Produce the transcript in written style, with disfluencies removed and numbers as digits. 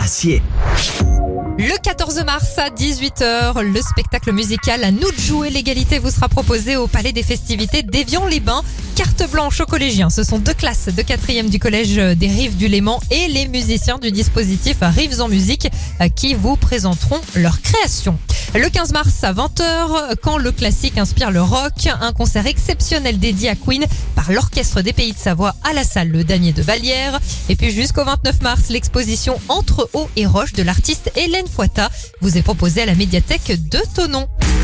Acier. Le 14 mars à 18h, le spectacle musical À nous de jouer l'égalité vous sera proposé au Palais des Festivités d'Évian-les-Bains. Carte blanche aux collégiens. Ce sont 2 classes de 4e du collège des Rives du Léman et les musiciens du dispositif Rives en musique qui vous présenteront leur création. Le 15 mars à 20h, quand le classique inspire le rock, un concert exceptionnel dédié à Queen par l'Orchestre des Pays de Savoie à la salle Le Damier de Vallière. Et puis jusqu'au 29 mars, l'exposition Entre eau et roche de l'artiste Hélène Fouatta vous est proposée à la médiathèque de Thonon.